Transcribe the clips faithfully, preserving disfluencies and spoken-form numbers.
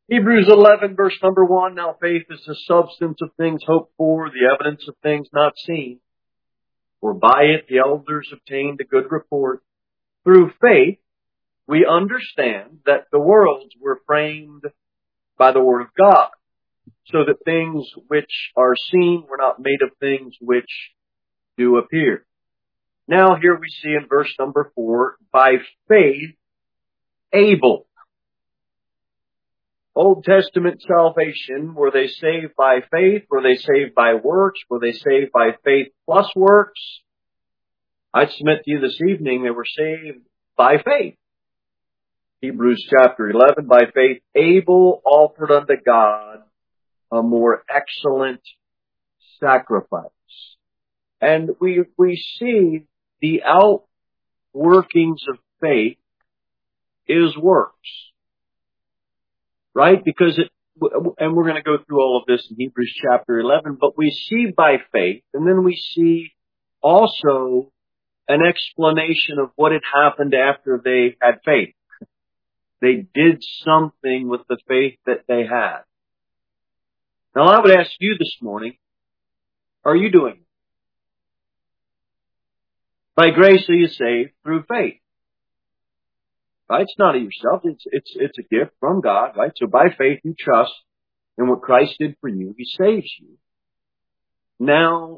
Hebrews eleven, verse number one, now faith is the substance of things hoped for, the evidence of things not seen. For by it the elders obtained a good report. Through faith, we understand that the worlds were framed by the word of God, so that things which are seen were not made of things which do appear. Now here we see in verse number four, by faith, Abel. Old Testament salvation, were they saved by faith? Were they saved by works? Were they saved by faith plus works? I'd submit to you this evening they were saved by faith. Hebrews chapter eleven, by faith Abel offered unto God a more excellent sacrifice. And we we see the outworkings of faith is works. Right? Because it, and we're going to go through all of this in Hebrews chapter eleven, but we see by faith, and then we see also an explanation of what had happened after they had faith. They did something with the faith that they had. Now I would ask you this morning, are you doing it? By grace are you saved through faith. Right? It's not of yourself. It's, it's, it's a gift from God, right? So by faith you trust in what Christ did for you. He saves you. Now,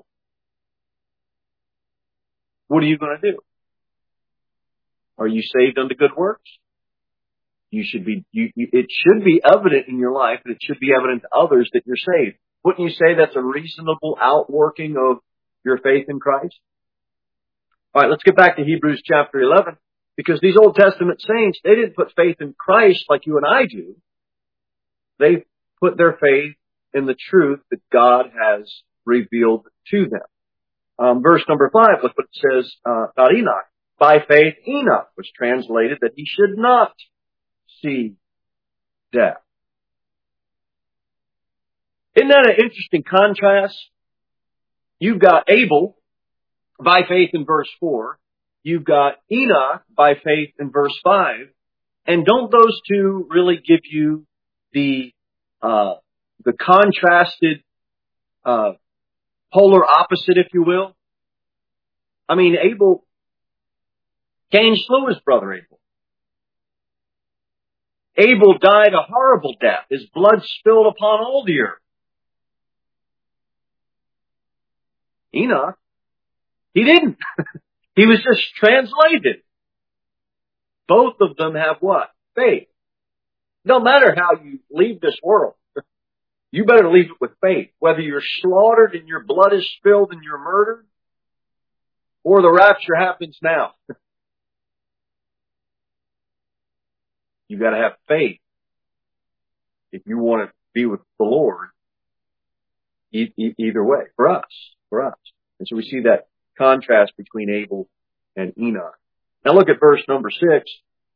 what are you going to do? Are you saved unto good works? You should be, you, you, it should be evident in your life, and it should be evident to others that you're saved. Wouldn't you say that's a reasonable outworking of your faith in Christ? All right, let's get back to Hebrews chapter eleven. Because these Old Testament saints, they didn't put faith in Christ like you and I do. They put their faith in the truth that God has revealed to them. Um, verse number five, look what it says uh, about Enoch. By faith, Enoch was translated that he should not see death. Isn't that an interesting contrast? You've got Abel by faith in verse four. You've got Enoch by faith in verse five. And don't those two really give you the uh the contrasted uh polar opposite, if you will? I mean, Abel, Cain slew his brother Abel. Abel died a horrible death. His blood spilled upon all the earth. Enoch, he didn't. He was just translated. Both of them have what? Faith. No matter how you leave this world, you better leave it with faith. Whether you're slaughtered and your blood is spilled and you're murdered, or the rapture happens now. You got to have faith if you want to be with the Lord. E- e- either way, for us, for us. And so we see that contrast between Abel and Enoch. Now look at verse number six.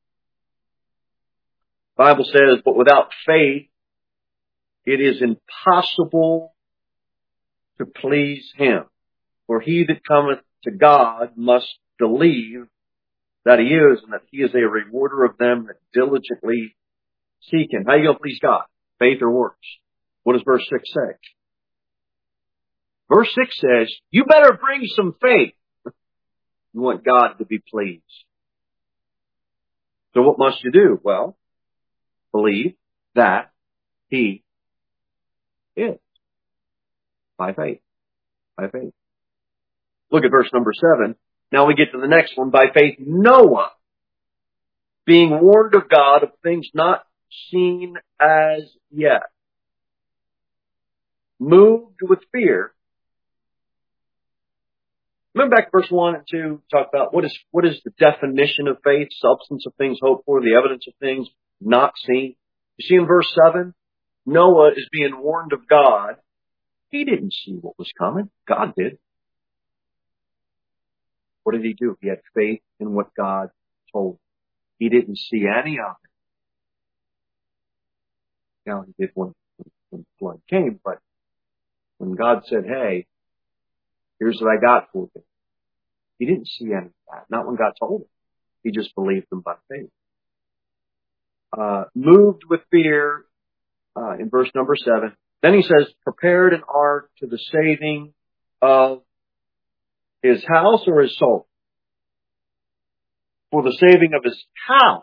The Bible says, but without faith, it is impossible to please Him. For he that cometh to God must believe that He is, and that He is a rewarder of them that diligently seek Him. How are you going to please God? Faith or works? What does verse six say? Verse six says, you better bring some faith. You want God to be pleased. So what must you do? Well, believe that He is. By faith. By faith. Look at verse number seven. Now we get to the next one. By faith, Noah, being warned of God of things not seen as yet, moved with fear. Remember back to verse one and two, talk about what is, what is the definition of faith? Substance of things hoped for, the evidence of things not seen. You see in verse seven, Noah is being warned of God. He didn't see what was coming. God did. What did he do? He had faith in what God told him. He didn't see any of it. Now he did when, when the flood came, but when God said, hey, here's what I got for you, he didn't see any of that. Not when God told him. He just believed them by faith. Uh, moved with fear, uh, in verse number seven. Then he says, prepared an ark to the saving of his house or his soul? For the saving of his house.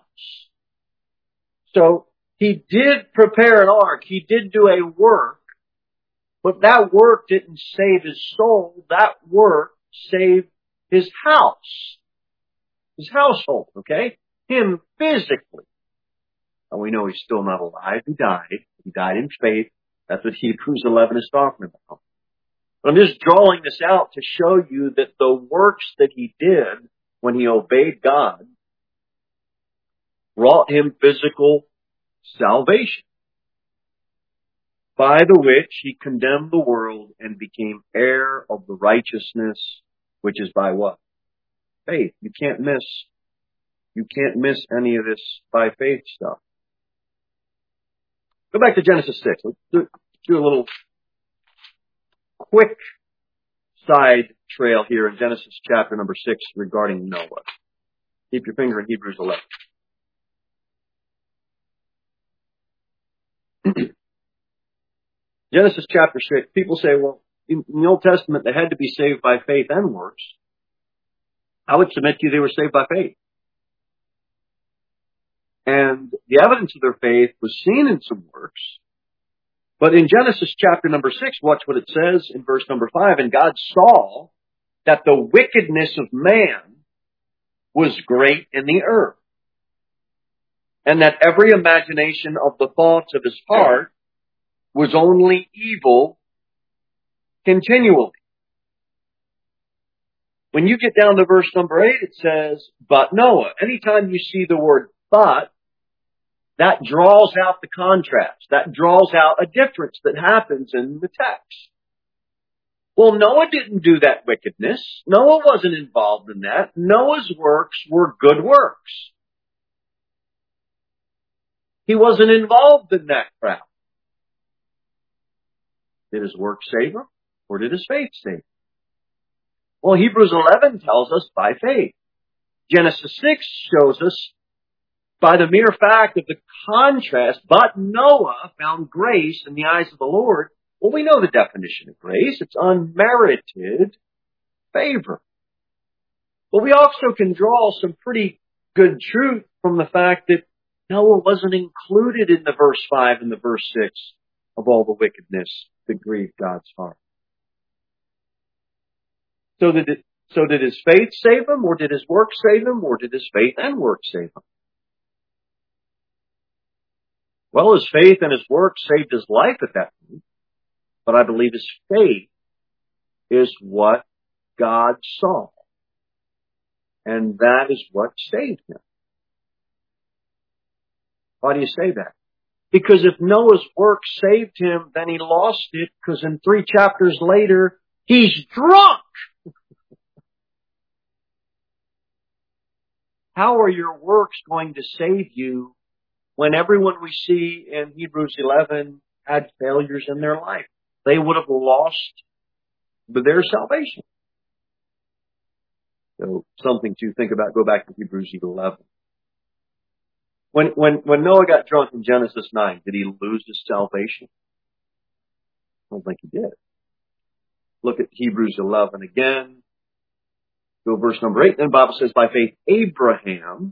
So he did prepare an ark. He did do a work. But that work didn't save his soul. That work saved his house. His household, okay? Him physically. And we know he's still not alive. He died. He died in faith. That's what Hebrews eleven is talking about. But I'm just drawing this out to show you that the works that he did when he obeyed God brought him physical salvation, by the which he condemned the world and became heir of the righteousness, which is by what? Faith. You can't miss, you can't miss any of this by faith stuff. Go back to Genesis six. Let's do, do a little quick side trail here in Genesis chapter number six regarding Noah. Keep your finger in Hebrews eleven. Genesis chapter six, people say, well, in the Old Testament, they had to be saved by faith and works. I would submit to you they were saved by faith. And the evidence of their faith was seen in some works. But in Genesis chapter number six, watch what it says in verse number five. And God saw that the wickedness of man was great in the earth, and that every imagination of the thoughts of his heart was only evil continually. When you get down to verse number eight, it says, but Noah. Anytime you see the word but, that draws out the contrast. That draws out a difference that happens in the text. Well, Noah didn't do that wickedness. Noah wasn't involved in that. Noah's works were good works. He wasn't involved in that crowd. Did his work save him, or did his faith save him? Well, Hebrews eleven tells us by faith. Genesis six shows us by the mere fact of the contrast, but Noah found grace in the eyes of the Lord. Well, we know the definition of grace. It's unmerited favor. But we also can draw some pretty good truth from the fact that Noah wasn't included in the verse five and the verse six of all the wickedness that grieved God's heart. So did it, so did his faith save him, or did his work save him, or did his faith and work save him? Well, his faith and his work saved his life at that point, but I believe his faith is what God saw, and that is what saved him. Why do you say that? Because if Noah's work saved him, then he lost it, because in three chapters later, he's drunk. How are your works going to save you when everyone we see in Hebrews eleven had failures in their life? They would have lost their salvation. So something to think about. Go back to Hebrews eleven. When, when, when Noah got drunk in Genesis nine, did he lose his salvation? I don't think he did. Look at Hebrews eleven again. Go verse number eight. Then the Bible says, by faith, Abraham.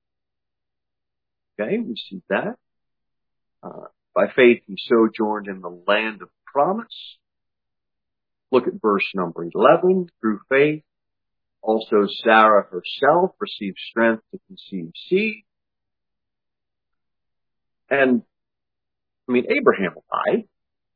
Okay, we see that. Uh, by faith, he sojourned in the land of promise. Look at verse number eleven. Through faith, also Sarah herself received strength to conceive seed. And, I mean, Abraham died.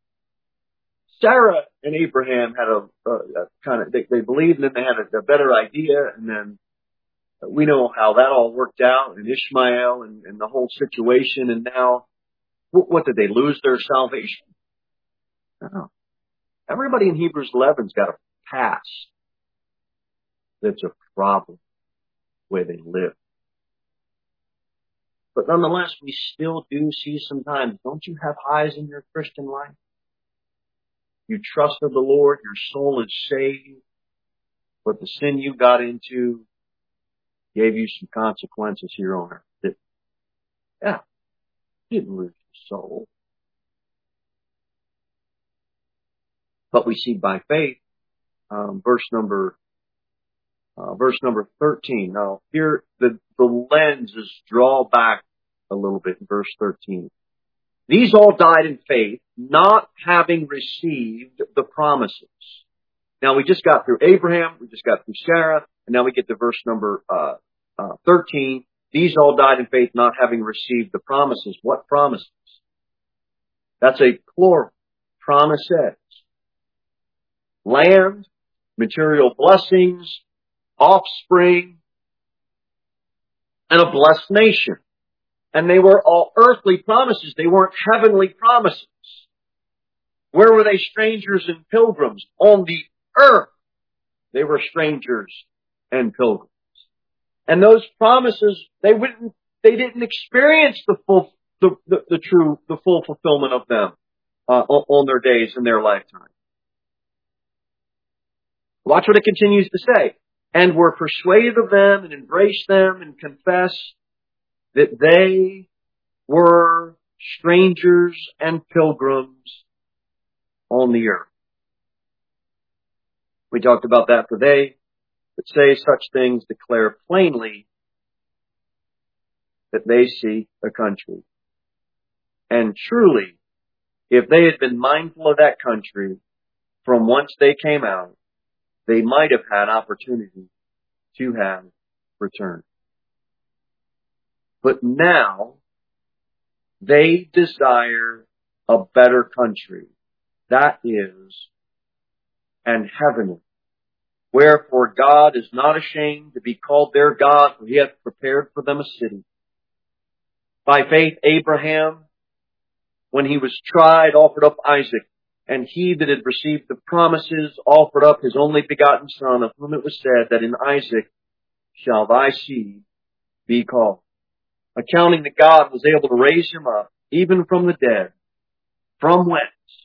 Sarah and Abraham had a, a, a kind of, they, they believed, and then they had a, a better idea, and then we know how that all worked out, and Ishmael and, and the whole situation, and now, what, what did they lose their salvation? No. Everybody in Hebrews eleven's got a past that's a problem where they live. But nonetheless, we still do see sometimes, don't you have highs in your Christian life? You trusted the Lord, your soul is saved, but the sin you got into gave you some consequences here on earth. Yeah, you didn't lose your soul. But we see by faith, um, verse number, uh, verse number thirteen. Now here, the, the lens is draw back a little bit in verse thirteen. These all died in faith, not having received the promises. Now we just got through Abraham, we just got through Sarah, and now we get to verse number, uh, uh, thirteen. These all died in faith, not having received the promises. What promises? That's a plural. Promises. Land, material blessings, offspring, and a blessed nation. And they were all earthly promises. They weren't heavenly promises. Where were they strangers and pilgrims? On the earth, they were strangers and pilgrims. And those promises, they wouldn't, they didn't experience the full, the, the, the true, the full fulfillment of them uh, on their days in their lifetime. Watch what it continues to say. And were persuaded of them and embraced them and confessed that they were strangers and pilgrims on the earth. We talked about that today. That say such things declare plainly that they seek a country. And truly, if they had been mindful of that country from whence they came out, they might have had opportunity to have returned. But now, they desire a better country. That is an heavenly. Wherefore God is not ashamed to be called their God, for he hath prepared for them a city. By faith Abraham, when he was tried, offered up Isaac, and he that had received the promises offered up his only begotten son, of whom it was said that in Isaac shall thy seed be called. Accounting that God was able to raise him up, even from the dead, from whence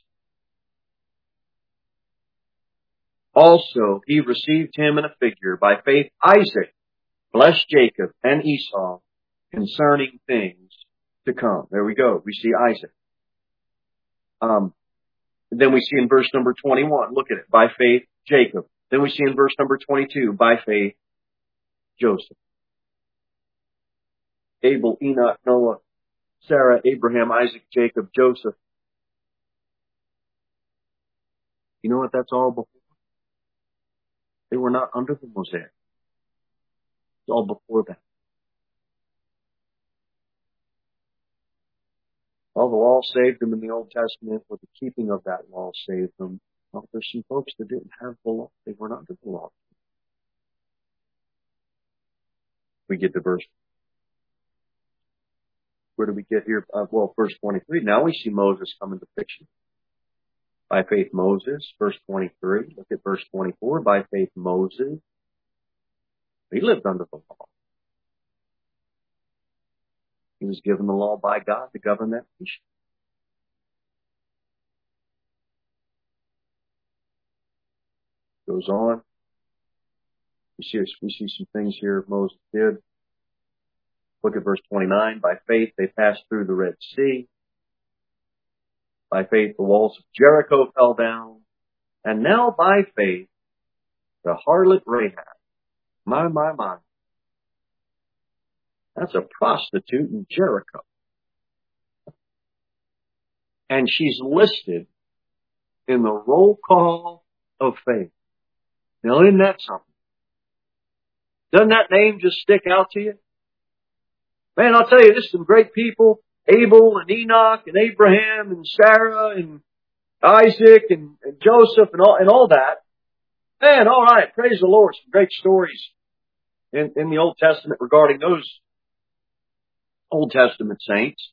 also he received him in a figure. By faith Isaac blessed Jacob and Esau concerning things to come. There we go. We see Isaac. Um, then we see in verse number twenty-one, look at it. By faith Jacob. Then we see in verse number twenty-two, by faith Joseph. Abel, Enoch, Noah, Sarah, Abraham, Isaac, Jacob, Joseph. You know what that's all before? They were not under the Mosaic. It's all before that. All the law saved them in the Old Testament, or the keeping of that law saved them. Well, there's some folks that didn't have the law. They were not under the law. We get to verse. Where do we get here? Uh, well, verse twenty-three. Now we see Moses come into picture. By faith Moses, verse twenty-three. Look at verse twenty-four. By faith Moses. He lived under the law. He was given the law by God to govern that nation. Goes on. We see, we see some things here Moses did. Look at verse twenty-nine. By faith they passed through the Red Sea. By faith the walls of Jericho fell down. And now by faith the harlot Rahab. My, my, my. That's a prostitute in Jericho. And she's listed in the roll call of faith. Now, isn't that something? Doesn't that name just stick out to you? Man, I'll tell you, there's some great people. Abel and Enoch and Abraham and Sarah and Isaac and, and Joseph and all, and all that. Man, all right. Praise the Lord. Some great stories in, in the Old Testament regarding those Old Testament saints.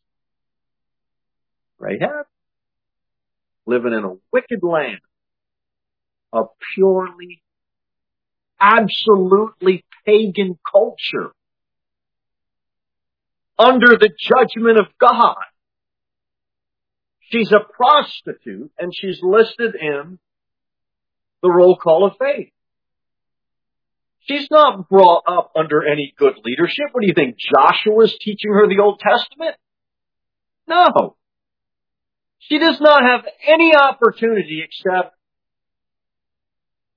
Rahab, living in a wicked land, a purely, absolutely pagan culture, under the judgment of God. She's a prostitute, and she's listed in the roll call of faith. She's not brought up under any good leadership. What do you think? Joshua is teaching her the Old Testament? No. She does not have any opportunity except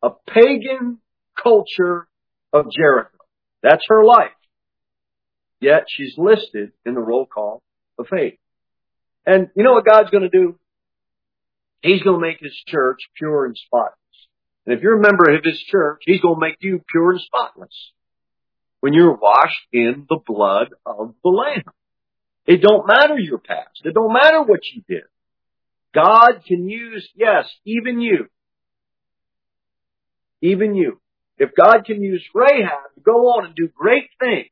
a pagan culture of Jericho. That's her life. Yet she's listed in the roll call of faith. And you know what God's going to do? He's going to make His church pure and spotless. And if you're a member of His church, He's going to make you pure and spotless when you're washed in the blood of the Lamb. It don't matter your past. It don't matter what you did. God can use, yes, even you. Even you. If God can use Rahab to go on and do great things,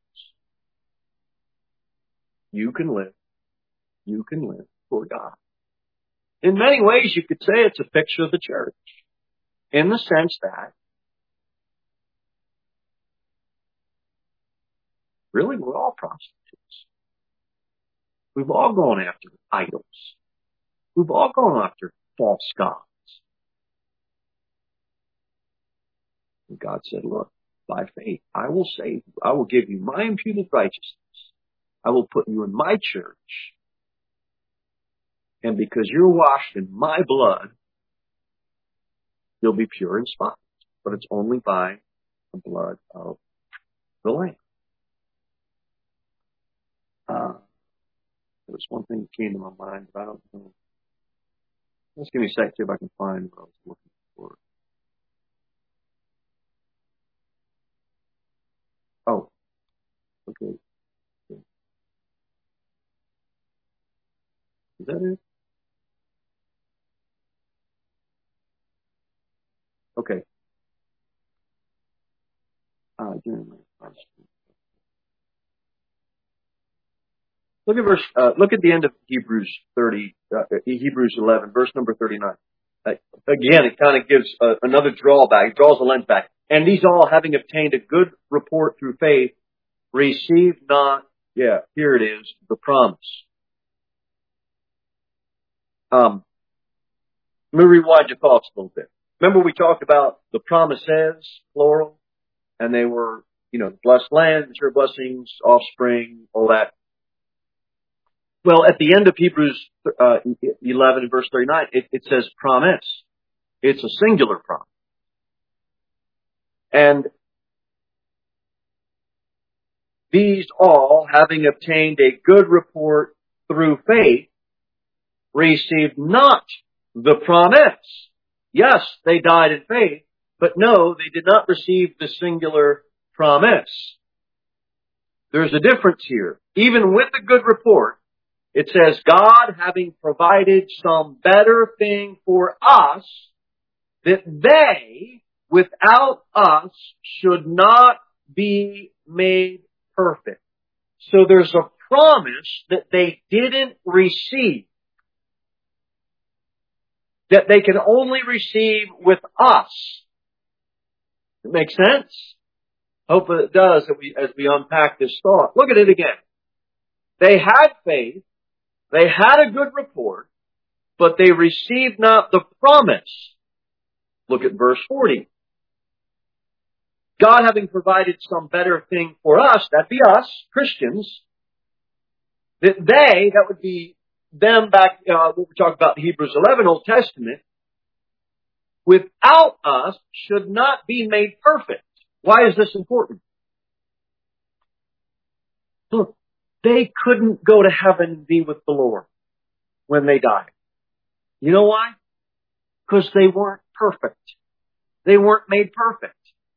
you can live. You can live for God. In many ways, you could say it's a picture of the church. In the sense that, really, we're all prostitutes. We've all gone after idols. We've all gone after false gods. And God said, look, by faith, I will save you. I will give you my imputed righteousness. I will put you in my church. And because you're washed in my blood, you'll be pure and spotless. But it's only by the blood of the Lamb. Uh, there was one thing that came to my mind, but I don't know. Let's give me a sec, see if I can find what I was looking for. Oh, okay. Is that it? Okay. Uh, look at verse. Uh, look at the end of Hebrews thirty, uh, Hebrews eleven, verse number thirty-nine. Uh, again, it kind of gives uh, another drawback. It draws the lens back. And these all, having obtained a good report through faith, received not. Yeah, here it is, the promise. Um, let me rewind your thoughts a little bit. Remember we talked about the promises, plural, and they were, you know, blessed land, sure blessings, offspring, all that. Well, at the end of Hebrews uh, eleven, verse thirty-nine, it, it says promise. It's a singular promise. And these all, having obtained a good report through faith, received not the promise. Yes, they died in faith, but no, they did not receive the singular promise. There's a difference here. Even with the good report, it says, God having provided some better thing for us, that they, without us, should not be made perfect. So there's a promise that they didn't receive, that they can only receive with us. It makes sense? Hopefully it does as we, as we unpack this thought. Look at it again. They had faith, they had a good report, but they received not the promise. Look at verse forty. God having provided some better thing for us, that'd be us, Christians, that they, that would be them back, uh, what we're talking about in Hebrews eleven, Old Testament, without us should not be made perfect. Why is this important? Look, they couldn't go to heaven and be with the Lord when they died. You know why? Because they weren't perfect. They weren't made perfect.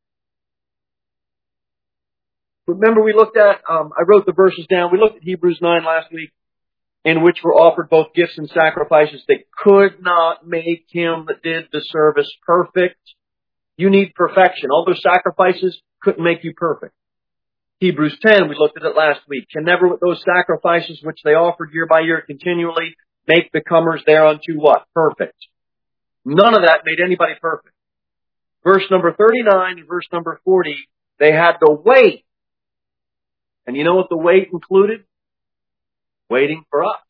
Remember we looked at, um, I wrote the verses down, we looked at Hebrews nine last week, in which were offered both gifts and sacrifices that could not make him that did the service perfect. You need perfection. All those sacrifices couldn't make you perfect. Hebrews ten, we looked at it last week, can never with those sacrifices which they offered year by year continually make the comers thereunto what? Perfect. None of that made anybody perfect. Verse number thirty-nine and verse number forty, they had to wait. And you know what the wait included? Waiting for us.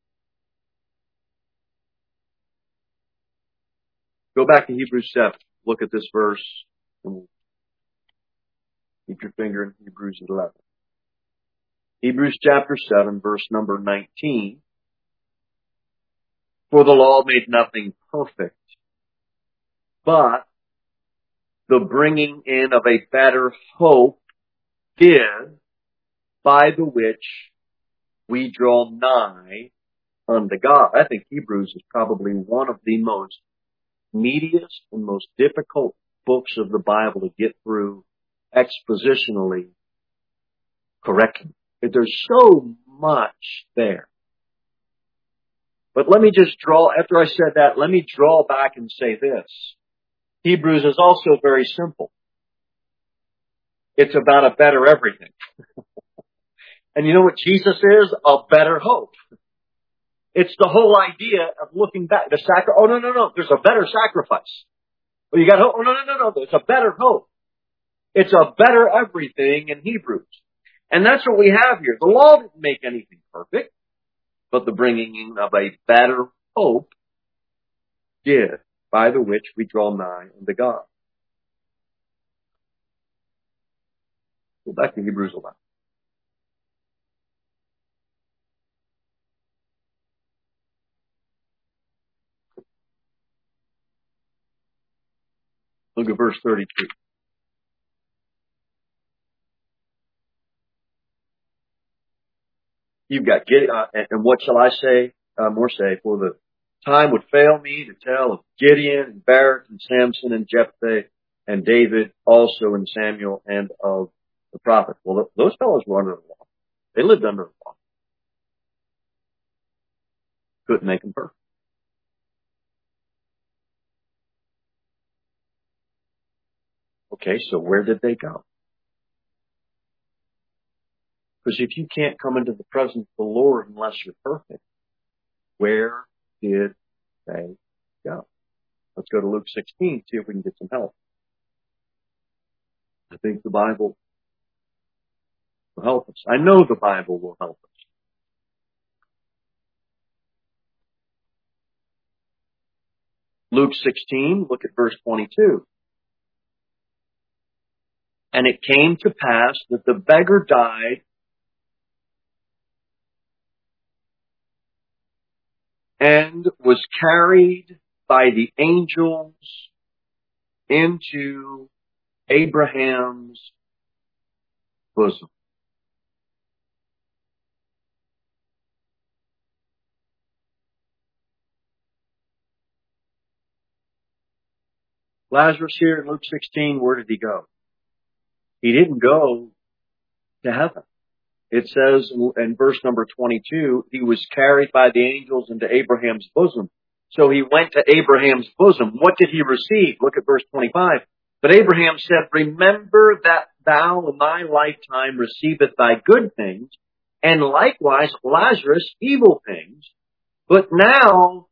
Go back to Hebrews seven. Look at this verse. And keep your finger in Hebrews eleven. Hebrews chapter seven, verse number nineteen. For the law made nothing perfect, but the bringing in of a better hope did, by the which we draw nigh unto God. I think Hebrews is probably one of the most meatiest and most difficult books of the Bible to get through expositionally correctly. There's so much there. But let me just draw, after I said that, let me draw back and say this. Hebrews is also very simple. It's about a better everything. And you know what Jesus is? A better hope. It's the whole idea of looking back. The sacri- oh, no, no, no. There's a better sacrifice. Oh, you got hope? Oh, no, no, no, no. There's a better hope. It's a better everything in Hebrews. And that's what we have here. The law didn't make anything perfect, but the bringing in of a better hope did, by the which we draw nigh unto God. Go back to Hebrews eleven. Look at verse thirty-two. You've got Gideon, uh, and, and what shall I say? Uh, more say, for the time would fail me to tell of Gideon and Barak and Samson and Jephthah and David also and Samuel and of the prophets. Well, those fellows were under the law. They lived under the law. Couldn't make them perfect. Okay, so where did they go? Because if you can't come into the presence of the Lord unless you're perfect, where did they go? Let's go to Luke sixteen, see if we can get some help. I think the Bible will help us. I know the Bible will help us. Luke sixteen, look at verse twenty-two. And it came to pass that the beggar died and was carried by the angels into Abraham's bosom. Lazarus here in Luke sixteen, where did he go? He didn't go to heaven. It says in verse number twenty-two, he was carried by the angels into Abraham's bosom. So he went to Abraham's bosom. What did he receive? Look at verse twenty-five. But Abraham said, remember that thou in thy lifetime receivest thy good things, and likewise Lazarus evil things. But now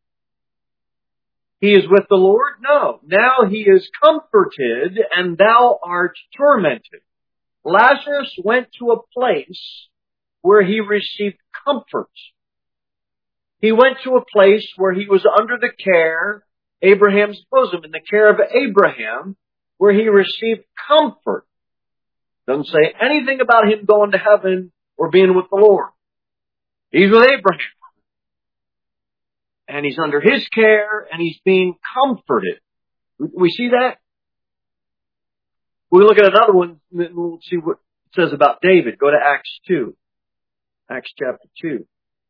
he is with the Lord? No. Now he is comforted, and thou art tormented. Lazarus went to a place where he received comfort. He went to a place where he was under the care, Abraham's bosom, in the care of Abraham, where he received comfort. Doesn't say anything about him going to heaven or being with the Lord. He's with Abraham. And he's under his care, and he's being comforted. We see that? We look at another one, and we'll see what it says about David. Go to Acts two. Acts chapter two.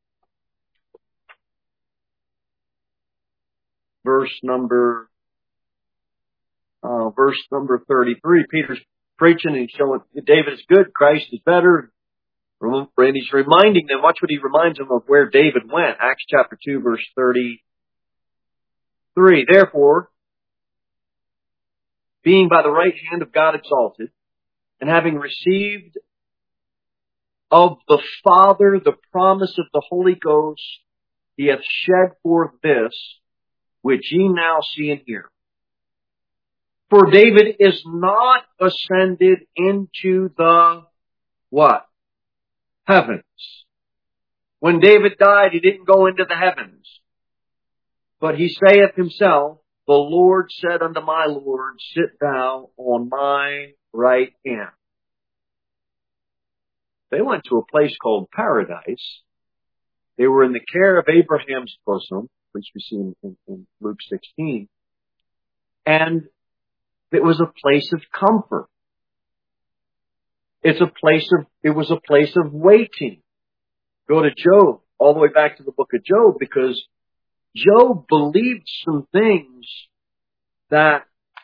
Verse number, uh, verse number thirty-three. Peter's preaching and showing David is good, Christ is better. And he's reminding them, watch what he reminds them of where David went. Acts chapter two, verse thirty-three. Therefore, being by the right hand of God exalted, and having received of the Father the promise of the Holy Ghost, he hath shed forth this, which ye now see and hear. For David is not ascended into the what? Heavens. When David died, he didn't go into the heavens. But he saith himself, the Lord said unto my Lord, sit thou on my right hand. They went to a place called paradise. They were in the care of Abraham's bosom, which we see in, in, in Luke sixteen. And It was a place of comfort. It's a place of, it was a place of waiting. Go to Job, all the way back to the book of Job, because Job believed some things that,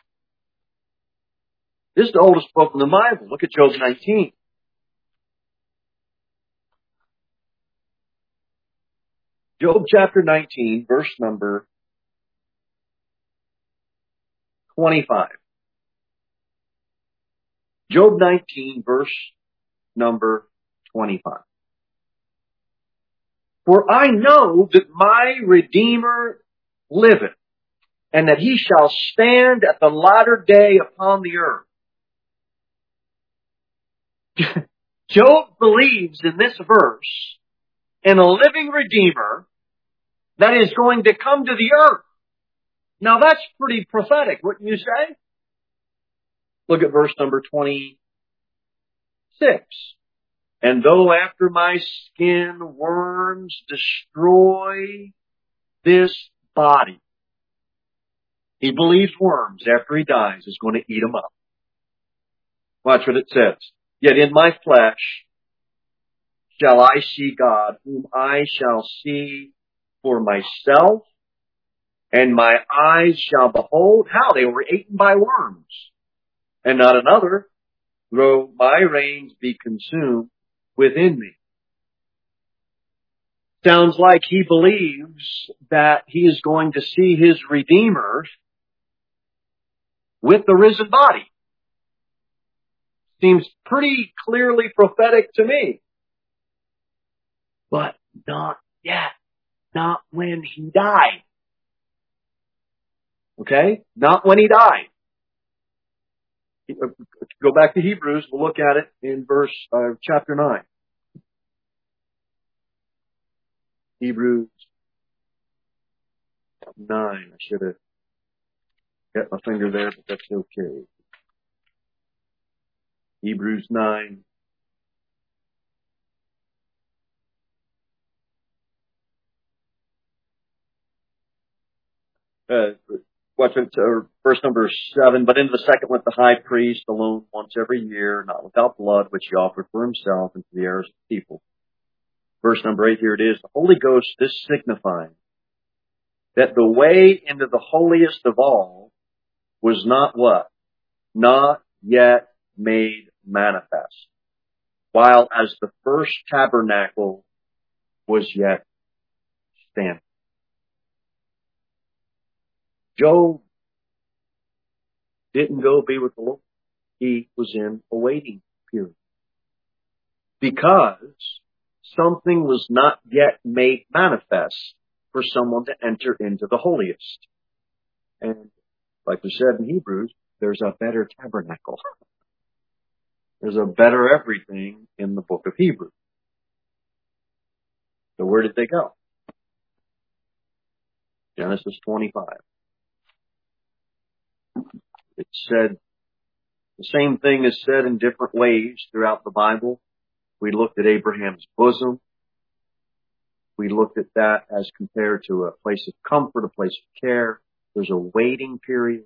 this is the oldest book in the Bible. Look at Job nineteen. Job chapter nineteen, verse number twenty-five. Job nineteen, verse number twenty-five. For I know that my Redeemer liveth, and that he shall stand at the latter day upon the earth. Job believes in this verse in a living Redeemer that is going to come to the earth. Now that's pretty prophetic, wouldn't you say? Look at verse number twenty-six. And though after my skin worms destroy this body. He believes worms after he dies is going to eat him up. Watch what it says. Yet in my flesh shall I see God, whom I shall see for myself, and my eyes shall behold. How? They were eaten by worms. And not another, though my reins be consumed within me. Sounds like he believes that he is going to see his Redeemer with the risen body. Seems pretty clearly prophetic to me. But not yet. Not when he died. Okay? Not when he died. Go back to Hebrews. We'll look at it in verse, uh, chapter nine. Hebrews nine. I should have got my finger there, but that's okay. Hebrews nine. Uh, watch it, uh, verse number seven. But into the second went the high priest alone once every year, not without blood, which he offered for himself and for the heirs of the people. Verse number eight, here it is. The Holy Ghost, this signifying that the way into the holiest of all was not what? Not yet made manifest. While as the first tabernacle was yet standing. Job didn't go be with the Lord. He was in a waiting period. Because something was not yet made manifest for someone to enter into the holiest. And like we said in Hebrews, there's a better tabernacle. There's a better everything in the book of Hebrews. So where did they go? Genesis twenty-five. It said, the same thing is said in different ways throughout the Bible. We looked at Abraham's bosom. We looked at that as compared to a place of comfort, a place of care. There's a waiting period.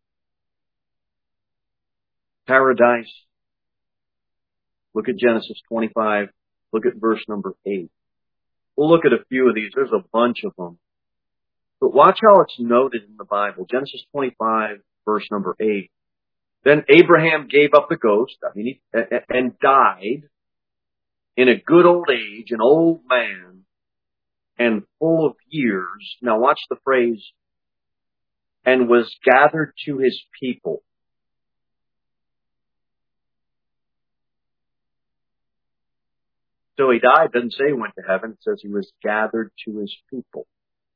Paradise. Look at Genesis twenty-five. Look at verse number eight. We'll look at a few of these. There's a bunch of them. But watch how it's noted in the Bible. Genesis twenty-five, verse number eight. Then Abraham gave up the ghost, I mean, he, and died in a good old age, an old man, and full of years. Now watch the phrase, and was gathered to his people. So he died, doesn't say he went to heaven, it says he was gathered to his people.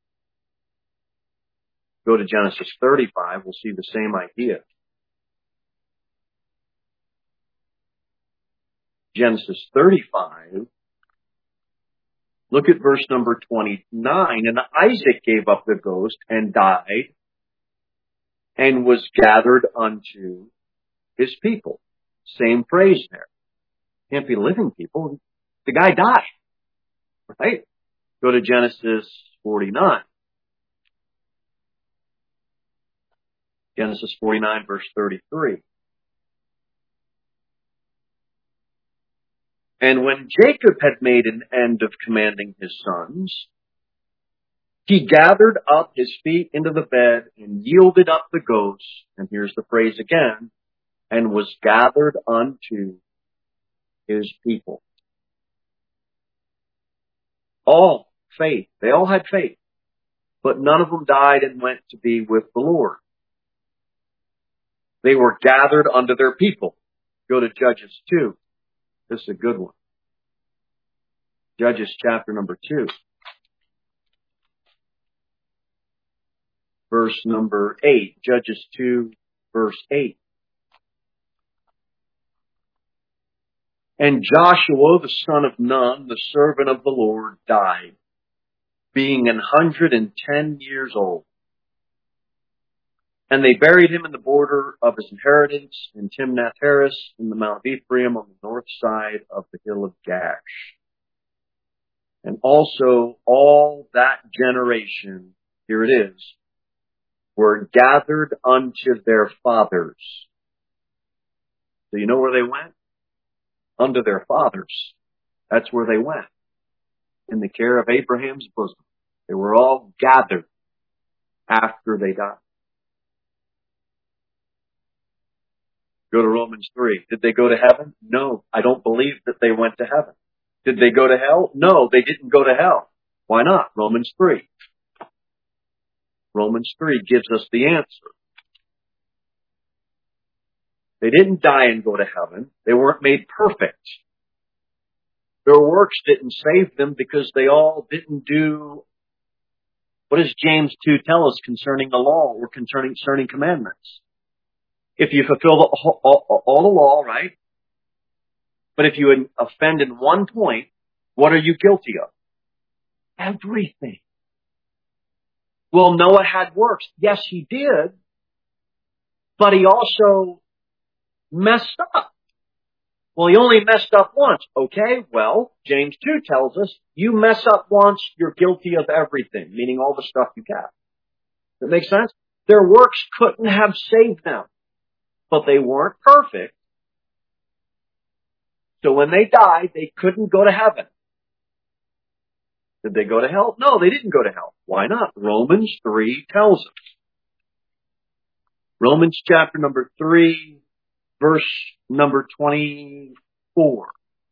Go to Genesis thirty-five, we'll see the same idea. Genesis thirty-five, look at verse number twenty-nine. And Isaac gave up the ghost and died and was gathered unto his people. Same phrase there. Can't be living people. The guy died. Right? Go to Genesis forty-nine. Genesis forty-nine, verse thirty-three. And when Jacob had made an end of commanding his sons, he gathered up his feet into the bed and yielded up the ghost, and here's the phrase again, and was gathered unto his people. All faith. They all had faith, but none of them died and went to be with the Lord. They were gathered unto their people. Go to Judges two. This is a good one. Judges chapter number two. Verse number eight. Judges two, verse eight. And Joshua, the son of Nun, the servant of the Lord, died, being an hundred and ten years old. And they buried him in the border of his inheritance in Timnath-Heres in the Mount Ephraim on the north side of the hill of Gash. And also all that generation, here it is, were gathered unto their fathers. Do you know where they went? Unto their fathers. That's where they went. In the care of Abraham's bosom. They were all gathered after they died. Go to Romans three. Did they go to heaven? No, I don't believe that they went to heaven. Did they go to hell? No, they didn't go to hell. Why not? Romans three. Romans three gives us the answer. They didn't die and go to heaven. They weren't made perfect. Their works didn't save them because they all didn't do, what does James two tell us concerning the law or concerning, concerning commandments? If you fulfill the, all, all the law, right? But if you offend in one point, what are you guilty of? Everything. Well, Noah had works. Yes, he did. But he also messed up. Well, he only messed up once. Okay, well, James two tells us, you mess up once, you're guilty of everything, meaning all the stuff you got. Does that make sense? Their works couldn't have saved them, but they weren't perfect. So when they died, they couldn't go to heaven. Did they go to hell? No, they didn't go to hell. Why not? Romans three tells us. Romans chapter number three, verse number twenty-four.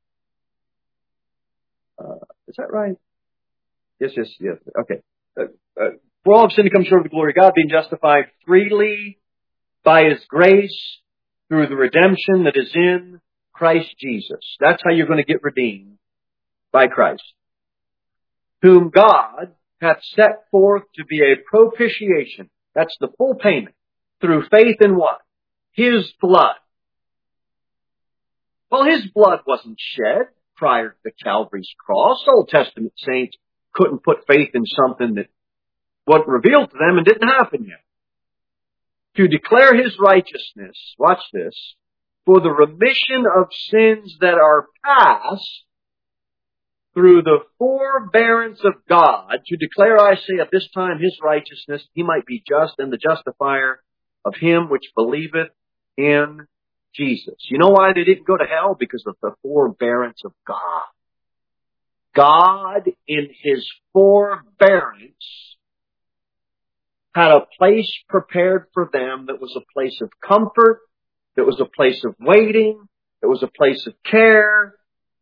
Uh, is that right? Yes, yes, yes. Okay. Uh, uh, For all have sinned and come short of the glory of God, being justified freely by His grace through the redemption that is in Christ Jesus. That's how you're going to get redeemed, by Christ. Whom God hath set forth to be a propitiation. That's the full payment. Through faith in what? His blood. Well, His blood wasn't shed prior to the Calvary's cross. Old Testament saints couldn't put faith in something that wasn't revealed to them and didn't happen yet. To declare His righteousness, watch this, for the remission of sins that are past through the forbearance of God, to declare, I say, at this time His righteousness, He might be just and the justifier of him which believeth in Jesus. You know why they didn't go to hell? Because of the forbearance of God. God, in His forbearance, had a place prepared for them that was a place of comfort, that was a place of waiting, that was a place of care.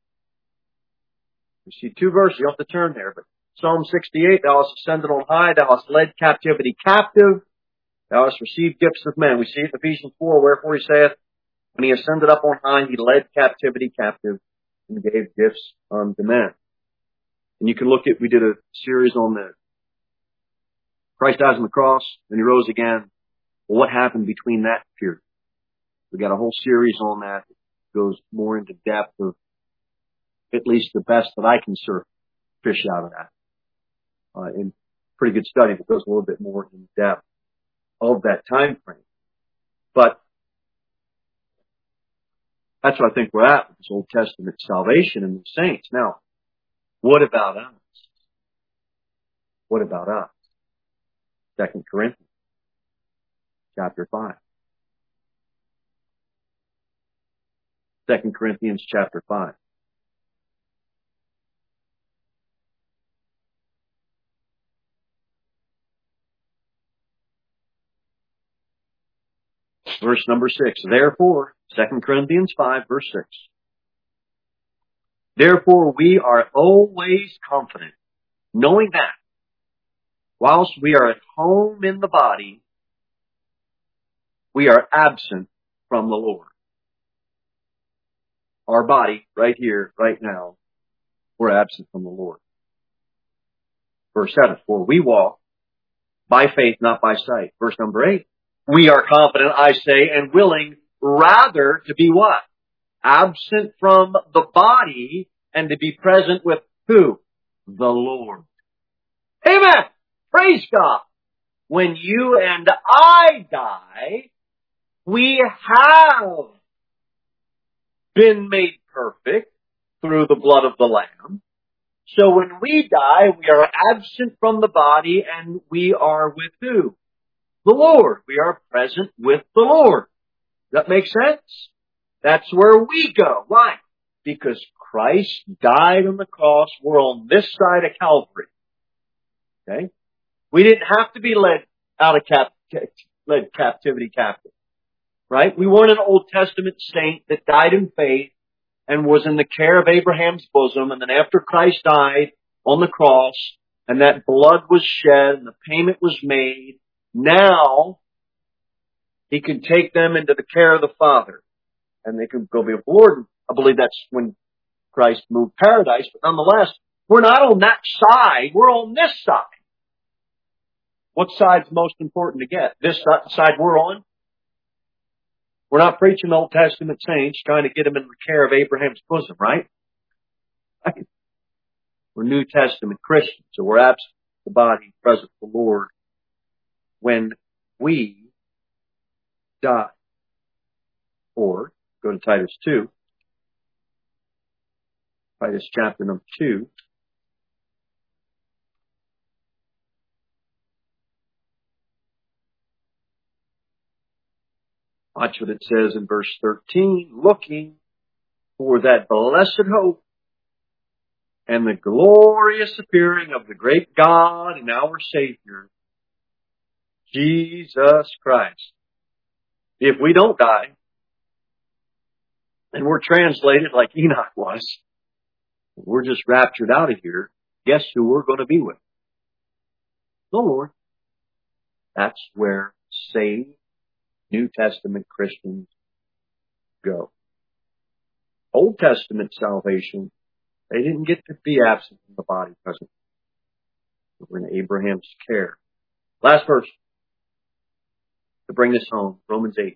You see two verses, you don't have to turn there, but Psalm sixty-eight, Thou hast ascended on high, Thou hast led captivity captive, Thou hast received gifts of men. We see it in Ephesians four, wherefore He saith, when He ascended up on high, He led captivity captive and gave gifts unto men. And you can look at, we did a series on the Christ dies on the cross, then He rose again. Well, what happened between that period? We got a whole series on that. It goes more into depth of at least the best that I can surf, fish out of that. Uh, in pretty good study that goes a little bit more in depth of that time frame. But that's what I think we're at with this Old Testament salvation and the saints. Now, what about us? What about us? Second Corinthians. chapter five. Second Corinthians chapter five. Verse number six. Therefore, Second Corinthians five, verse six. Therefore we are always confident, knowing that, whilst we are at home in the body, we are absent from the Lord. Our body, right here, right now, we're absent from the Lord. Verse seven. For we walk by faith, not by sight. Verse number eight. We are confident, I say, and willing rather to be what? Absent from the body and to be present with who? The Lord. Amen. Praise God. When you and I die, we have been made perfect through the blood of the Lamb. So when we die, we are absent from the body and we are with who? The Lord. We are present with the Lord. That makes sense? That's where we go. Why? Because Christ died on the cross. We're on this side of Calvary. Okay? We didn't have to be led out of cap- led captivity captive. Right? We weren't an Old Testament saint that died in faith and was in the care of Abraham's bosom. And then after Christ died on the cross and that blood was shed and the payment was made, now He can take them into the care of the Father and they can go be with the Lord. I believe that's when Christ moved paradise. But nonetheless, we're not on that side. We're on this side. What side's most important to get? This side we're on? We're not preaching Old Testament saints trying to get them in the care of Abraham's bosom, right? We're New Testament Christians, so we're absent from the body, present with the Lord when we die. Or, go to Titus two. Titus chapter number two. Watch what it says in verse thirteen. Looking for that blessed hope and the glorious appearing of the great God and our Savior, Jesus Christ. If we don't die, and we're translated like Enoch was, we're just raptured out of here, guess who we're going to be with? The Lord. That's where saved New Testament Christians go. Old Testament salvation, they didn't get to be absent from the body present. We're in Abraham's care. Last verse to bring this home, Romans eight.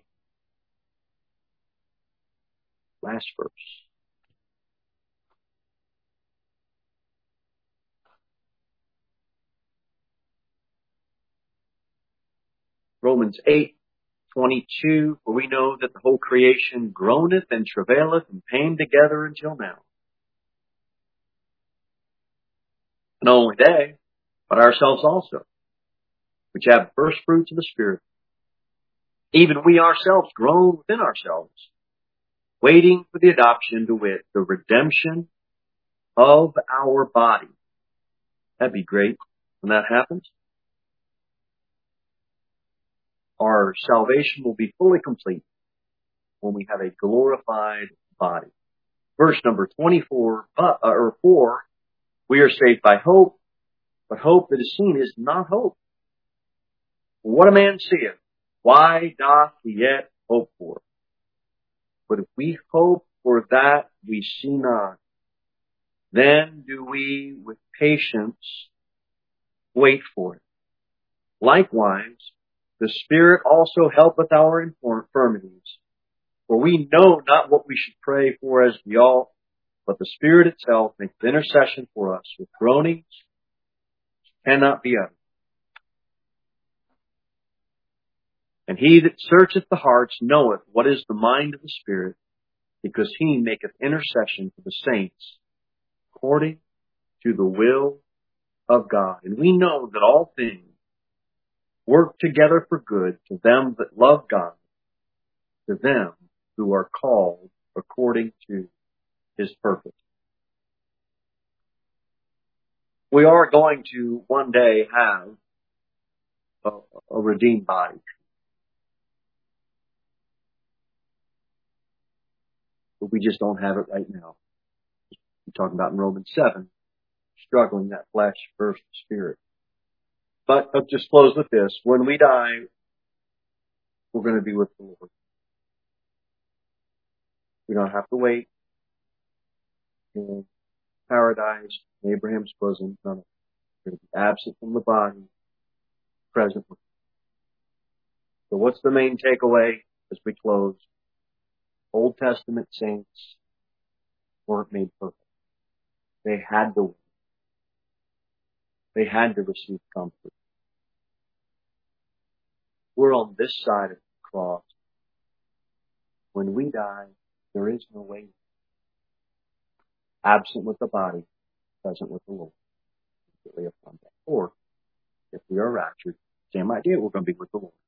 Last verse. Romans eight. twenty-two, for we know that the whole creation groaneth and travaileth and pained together until now. Not only they, but ourselves also, which have first fruits of the Spirit. Even we ourselves groan within ourselves, waiting for the adoption, to wit, the redemption of our body. That'd be great when that happens. Our salvation will be fully complete when we have a glorified body. Verse number twenty-four, uh, or four, we are saved by hope, but hope that is seen is not hope. What a man seeth, why doth he yet hope for? But if we hope for that we see not, then do we with patience wait for it. Likewise, the Spirit also helpeth our infirmities. For we know not what we should pray for as we ought, but the Spirit itself makes intercession for us with groanings which cannot be uttered. And he that searcheth the hearts knoweth what is the mind of the Spirit, because he maketh intercession for the saints according to the will of God. And we know that all things work together for good to them that love God, to them who are called according to His purpose. We are going to one day have a, a redeemed body. But we just don't have it right now. We're talking about in Romans seven, struggling that flesh versus spirit. But I'll just close with this. When we die, we're going to be with the Lord. We don't have to wait in paradise, in Abraham's bosom. None of it. We're going to be absent from the body, present with Him. So what's the main takeaway as we close? Old Testament saints weren't made perfect. They had to wait. They had to receive comfort. We're on this side of the cross. When we die, there is no waiting. Absent with the body, present with the Lord. Or, if we are raptured, same idea, we're going to be with the Lord.